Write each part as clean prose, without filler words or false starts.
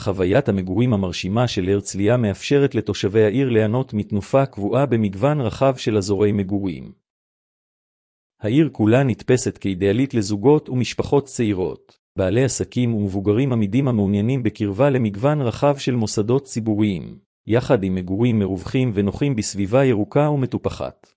חוויית המגורים המרשימה של הרצליה מאפשרת לתושבי העיר ליהנות מתנופה קבועה במגוון רחב של אזורי מגורים. העיר כולה נתפסת כאידיאלית לזוגות ומשפחות צעירות, בעלי עסקים ומבוגרים עמידים המעוניינים בקרבה למגוון רחב של מוסדות ציבוריים, יחד עם מגורים מרווחים ונוחים בסביבה ירוקה ומטופחת.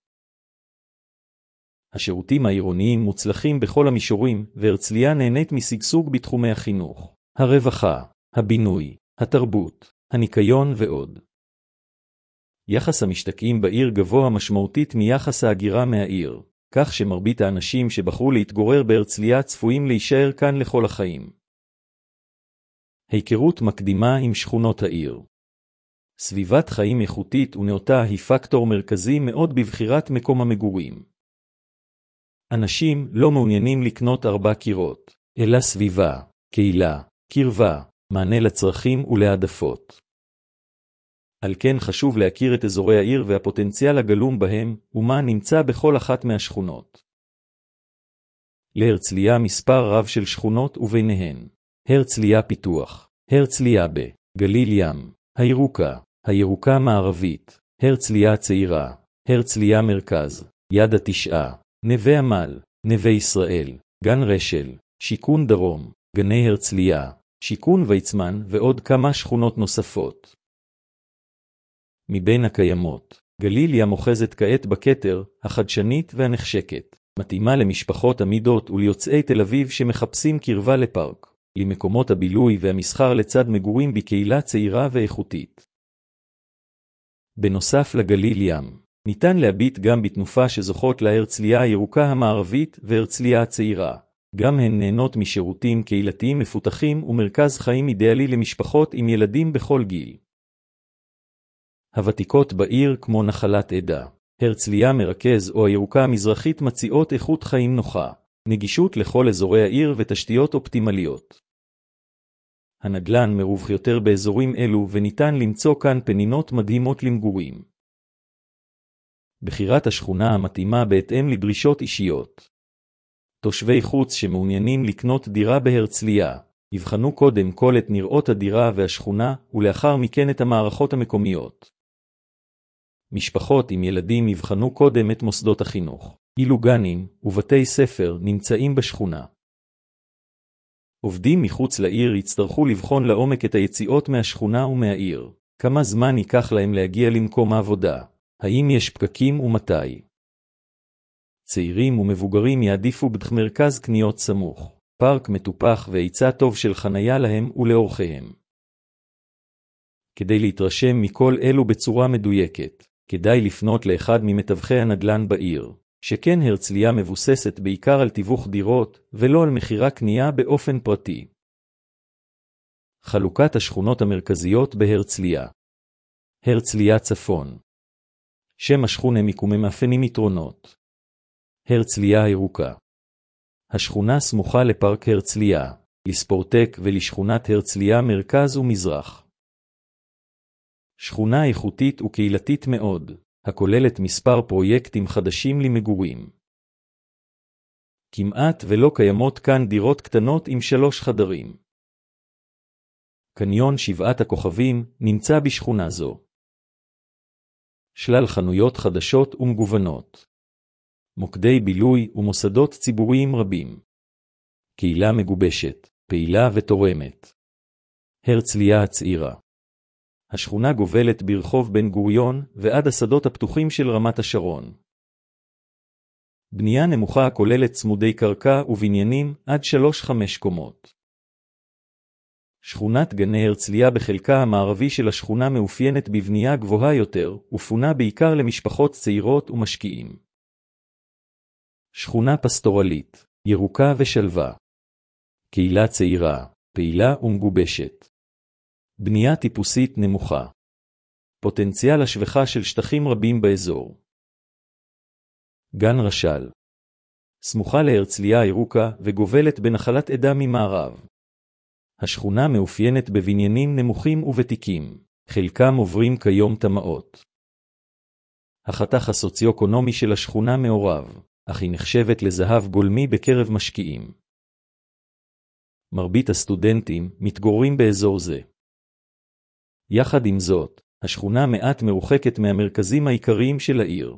השירותים העירוניים מוצלחים בכל המישורים, והרצליה נהנית משגשוג בתחומי החינוך, הרווחה, הבינוי, התרבות, הניקיון ועוד. יחס המשתקעים בעיר גבוה משמעותית מיחס ההגירה מהעיר, כך שמרבית האנשים שבחרו להתגורר בהרצליה צפויים להישאר כאן לכל החיים. היכרות מקדימה עם שכונות העיר. סביבת חיים איכותית ונאותה היא פקטור מרכזי מאוד בבחירת מקום המגורים. אנשים לא מעוניינים לקנות 4 קירות, אלא סביבה, קהילה, קרבה, מענה לצרכים ולהעדפות. על כן חשוב להכיר את אזורי העיר והפוטנציאל הגלום בהם, ומה נמצא בכל אחת מהשכונות. להרצליה מספר רב של שכונות וביניהן, הרצליה פיתוח, הרצליה בגליל ים, הירוקה מערבית, הרצליה צעירה, הרצליה מרכז, יד התשעה, נווה עמל, נווה ישראל, גן רשל, שיכון דרום, גני הרצליה, שיכון ויצמן ועוד כמה שכונות נוספות. מבין הקיימות, גליל ים אוחזת כעת בכתר, החדשנית והנחשקת, מתאימה למשפחות עמידות וליוצאי תל אביב שמחפשים קרבה לפארק, למקומות הבילוי והמסחר לצד מגורים בקהילה צעירה ואיכותית. בנוסף לגליל ים, ניתן להביט גם בתנופה שזוכות להרצליה הירוקה המערבית והרצליה הצעירה. גם הן נהנות משירותים קהילתיים מפותחים ומרכז חיים אידיאלי למשפחות עם ילדים בכל גיל. הוותיקות בעיר כמו נחלת עדה, הרצליה מרכז או הירוקה המזרחית מציעות איכות חיים נוחה, נגישות לכל אזורי העיר ותשתיות אופטימליות. הנדל"ן מרווח יותר באזורים אלו וניתן למצוא כאן פנינות מדהימות למגורים. בחירת השכונה המתאימה בהתאם לדרישות אישיות. תושבי חוץ שמעוניינים לקנות דירה בהרצליה, יבחנו קודם כל את נראות הדירה והשכונה ולאחר מכן את המערכות המקומיות. משפחות עם ילדים יבחנו קודם את מוסדות החינוך, אילו גנים ובתי ספר נמצאים בשכונה. עובדים מחוץ לעיר יצטרכו לבחון לעומק את היציאות מהשכונה ומהעיר, כמה זמן ייקח להם להגיע למקום העבודה, האם יש פקקים ומתי. צעירים ומבוגרים יעדיפו מרכז קניות סמוך, פארק מטופח והיצע טוב של חנייה להם ולאורחיהם. כדי להתרשם מכל אלו בצורה מדויקת, כדאי לפנות לאחד ממתווכי הנדל"ן בעיר, שכן הרצליה מבוססת בעיקר על תיווך דירות ולא על מחירה קנייה באופן פרטי. חלוקת השכונות המרכזיות בהרצליה. הרצליה צפון. שם השכונה מיקומי מאפיינים יתרונות. הרצליה הירוקה. השכונה סמוכה לפארק הרצליה, לספורטק ולשכונת הרצליה מרכז ומזרח. שכונה איכותית וקהילתית מאוד, הכוללת מספר פרויקטים חדשים למגורים. כמעט ולא קיימות כאן דירות קטנות עם 3 חדרים. קניון 7 הכוכבים נמצא בשכונה זו. שלל חנויות חדשות ומגוונות. מוקדי בילוי ומוסדות ציבוריים רבים. קהילה מגובשת, פעילה ותורמת. הרצליה הצעירה. השכונה גובלת ברחוב בן גוריון ועד השדות הפתוחים של רמת השרון. בנייה נמוכה הכוללת צמודי קרקע ובניינים עד 3-5 קומות. שכונת גני הרצליה בחלקה המערבי של השכונה מאופיינת בבנייה גבוהה יותר ופונה בעיקר למשפחות צעירות ומשקיעים. שכונה פסטורלית, ירוקה ושלווה. קהילה צעירה, פעילה ומגובשת. בנייה טיפוסית נמוכה. פוטנציאל השבחה של שטחים רבים באזור. גן רשל. סמוכה להרצליה הירוקה וגובלת בנחלת עדה ממערב. השכונה מאופיינת בבניינים נמוכים וותיקים, חלקם עוברים כיום תמאות. החתך הסוציו-אקונומי של השכונה מעורב, אך היא נחשבת לזהב גולמי בקרב משקיעים. מרבית הסטודנטים מתגוררים באזור זה. יחד עם זאת, השכונה מעט מרוחקת מהמרכזים העיקריים של העיר.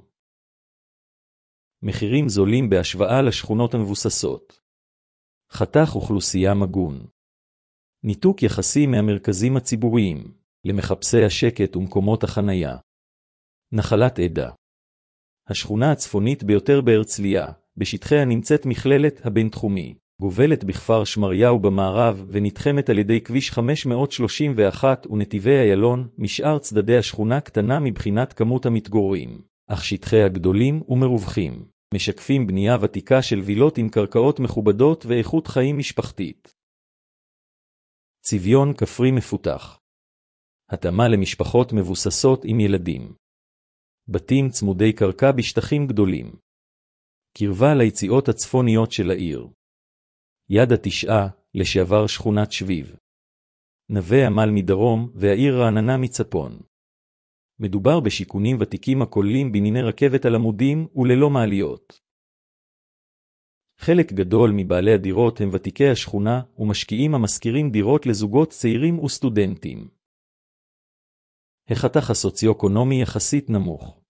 מחירים זולים בהשוואה לשכונות המבוססות. חתך אוכלוסייה מגון. ניתוק יחסי מהמרכזים הציבוריים, למחפשי השקט ומקומות החנייה. נחלת עדה. השכונה הצפונית ביותר בהרצליה, בשטחיה נמצאת מכללת הבינתחומי, גובלת בכפר שמריהו במערב ונתחמת על ידי כביש 531 ונתיבי איילון. משאר צדדי השכונה קטנה מבחינת כמות המתגוררים, אך שטחיה גדולים ומרווחים, משקפים בנייה ותיקה של וילות עם קרקעות מכובדות ואיכות חיים משפחתית. צביון כפרי מפותח. התאמה למשפחות מבוססות עם ילדים. בתים צמודי קרקע בשטחים גדולים. קרבה ליציאות הצפוניות של העיר. יד התשעה, לשעבר שכונת שביב. נווה עמל מדרום והעיר רעננה מצפון. מדובר בשיכונים ותיקים הכוללים בנייני רכבת על עמודים וללא מעליות. חלק גדול מבעלי הדירות הם ותיקי השכונה ומשקיעים המשכירים דירות לזוגות צעירים וסטודנטים. החתך הסוציו-אקונומי יחסית נמוך.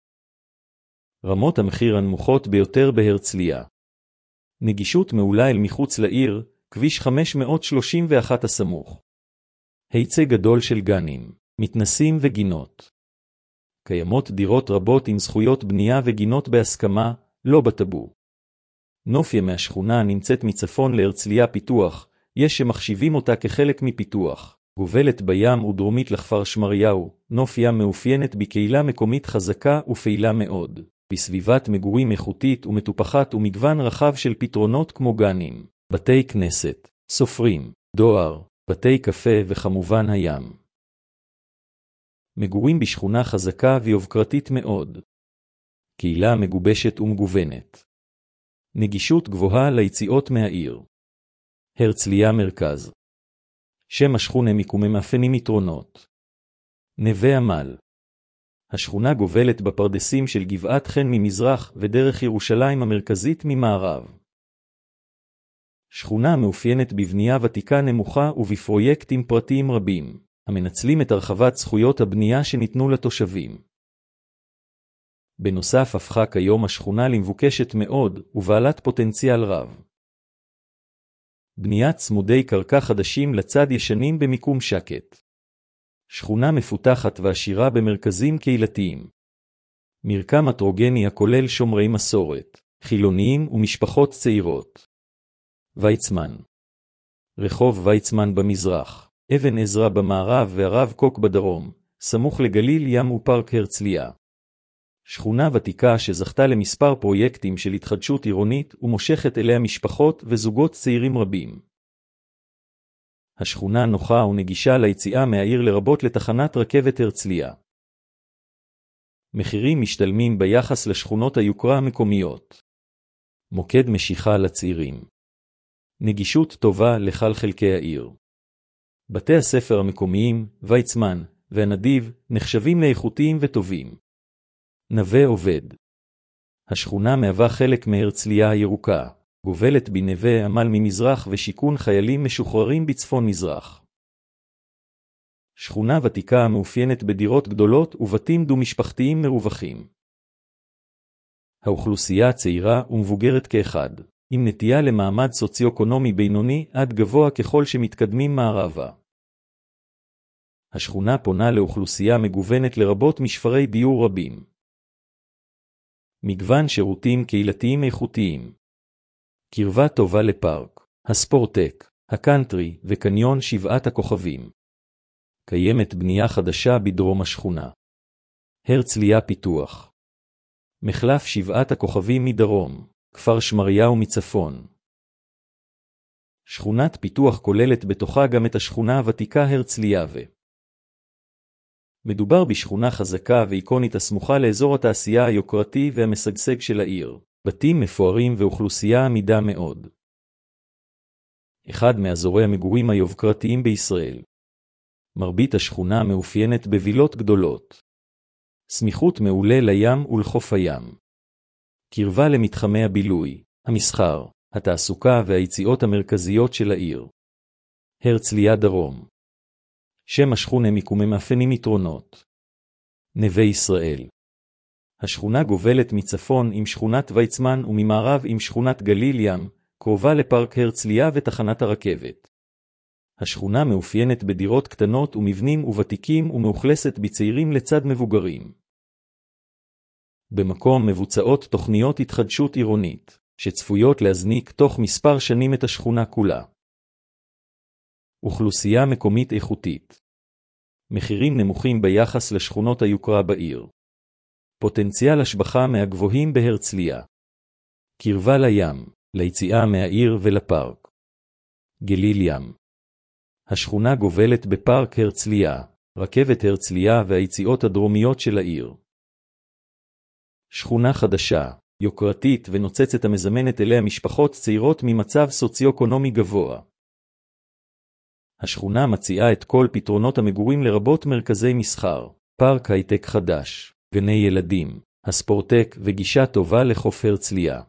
רמות המחיר הנמוכות ביותר בהרצליה. נגישות מעולה אל מחוץ לעיר, כביש 531 הסמוך. היצע גדול של גנים, מתנסים וגינות. קיימות דירות רבות עם זכויות בנייה וגינות בהסכמה, לא בטאבו. נופיה מהשכונה נמצאת מצפון להרצליה פיתוח, יש שמחשיבים אותה כחלק מפיתוח. גובלת בים ודרומית לכפר שמריהו, נופיה מאופיינת בקהילה מקומית חזקה ופעילה מאוד, בסביבת מגורים איכותית ומטופחת ומגוון רחב של פתרונות כמו גנים, בתי כנסת, סופרים, דואר, בתי קפה וכמובן הים. מגורים בשכונה חזקה ויובקרתית מאוד. קהילה מגובשת ומגוונת. נגישות גבוהה ליציאות מהעיר. הרצליה מרכז. שם השכונה מיקומי מאפיינים יתרונות. נווה עמל. השכונה גובלת בפרדסים של גבעת חן ממזרח ודרך ירושלים המרכזית ממערב. שכונה מאופיינת בבנייה ותיקה נמוכה ובפרויקטים פרטיים רבים, המנצלים את הרחבת זכויות הבנייה שניתנו לתושבים. בנוסף הפכה כיום השכונה למבוקשת מאוד ובעלת פוטנציאל רב. בניית צמודי קרקע חדשים לצד ישנים במיקום שקט. שכונה מפותחת ועשירה במרכזים קהילתיים. מרקם הטרוגני הכולל שומרי מסורת, חילוניים ומשפחות צעירות. ויצמן. רחוב ויצמן במזרח, אבן עזרא במערב והרב קוק בדרום, סמוך לגליל ים ופארק הרצליה. שכונה ותיקה שזכתה למספר פרויקטים של התחדשות עירונית ומושכת אליה משפחות וזוגות צעירים רבים. השכונה נוחה ונגישה ליציאה מהעיר לרבות לתחנת רכבת הרצליה. מחירים משתלמים ביחס לשכונות היוקרה המקומיות. מוקד משיכה לצעירים. נגישות טובה לכל חלקי העיר. בתי הספר המקומיים, ויצמן והנדיב, נחשבים לאיכותיים וטובים. נווה עובד. השכונה מהווה חלק מהרצליה הירוקה, גובלת בנווה עמל ממזרח ושיכון חיילים משוחררים בצפון מזרח. שכונה ותיקה המאופיינת בדירות גדולות ובתים דו-משפחתיים מרווחים. האוכלוסייה צעירה ומבוגרת כאחד, עם נטייה למעמד סוציו-אקונומי בינוני עד גבוה ככל שמתקדמים מערבה. השכונה פונה לאוכלוסייה מגוונת לרבות משפרי דיור רבים. מגוון שירותים קהילתיים איכותיים. קרבה טובה לפארק, הספורטק, הקנטרי וקניון שבעת הכוכבים. קיימת בנייה חדשה בדרום השכונה. הרצליה פיתוח. מחלף שבעת הכוכבים מדרום, כפר שמריהו מצפון. שכונת פיתוח כוללת בתוכה גם את השכונה הוותיקה הרצליה מדובר בשכונה חזקה ואיקונית הסמוכה לאזור התעשייה היוקרתי והמשגשג של העיר, בתים מפוארים ואוכלוסייה עמידה מאוד. אחד מאזורי המגורים היוקרתיים בישראל. מרבית השכונה מאופיינת בווילות גדולות. סמיכות מעולה לים ולחוף הים. קרבה למתחמי הבילוי, המסחר, התעסוקה והיציאות המרכזיות של העיר. הרצליה דרום. שם השכונה מאפיינים יתרונות. נווה ישראל. השכונה גובלת מצפון עם שכונת ויצמן וממערב עם שכונת גליל ים, קרובה לפארק הרצליה ותחנת הרכבת. השכונה מאופיינת בדירות קטנות ומבנים וותיקים ומאוכלסת בצעירים לצד מבוגרים. במקום מבוצעות תוכניות התחדשות עירונית, שצפויות להזניק תוך מספר שנים את השכונה כולה. אוכלוסייה מקומית איכותית. מחירים נמוכים ביחס לשכונות היוקרה בעיר. פוטנציאל השבחה מהגבוהים בהרצליה. קרבה לים, ליציאה מהעיר ולפארק. גליל ים. השכונה גובלת בפארק הרצליה, רכבת הרצליה והיציאות הדרומיות של העיר. שכונה חדשה, יוקרתית ונוצצת המזמנת אליה משפחות צעירות ממצב סוציו-אקונומי גבוה. השכונה מציעה את כל פתרונות המגורים לרבות מרכזי מסחר, פארק הייטק חדש, גני ילדים, הספורטק וגישה טובה לחוף הרצליה.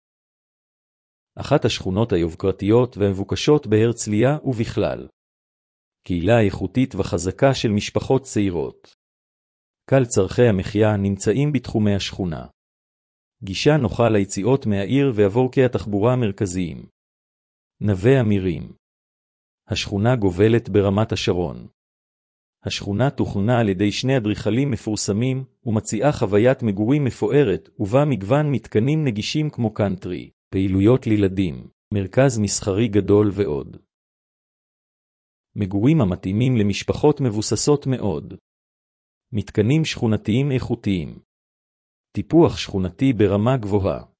אחת השכונות היוקרתיות והמבוקשות בהרצליה ובכלל. קהילה איכותית וחזקה של משפחות צעירות. קל צרכי המחיה נמצאים בתחומי השכונה. גישה נוחה ליציאות מהעיר ועבורקי התחבורה המרכזיים. נווה אמירים. השכונה גובלת ברמת השרון. השכונה תוכננה על ידי שני אדריכלים מפורסמים ומציעה חוויית מגורים מפוארת ובה מגוון מתקנים נגישים כמו קאנטרי, פעילויות לילדים, מרכז מסחרי גדול ועוד. מגורים המתאימים למשפחות מבוססות מאוד. מתקנים שכונתיים איכותיים. טיפוח שכונתי ברמה גבוהה.